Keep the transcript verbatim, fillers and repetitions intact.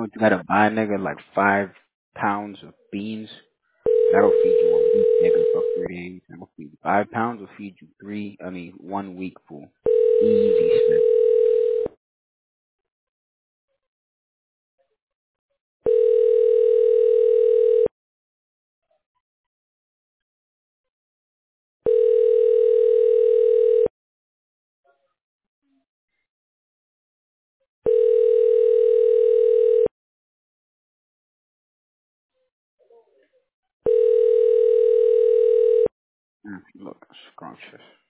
what you gotta buy, nigga? Like five pounds of beans. That'll feed you a week, nigga, for thirty days. That'll feed you five pounds will feed you three. I mean, one week full. Easy snap. Mm, look, scrumptious.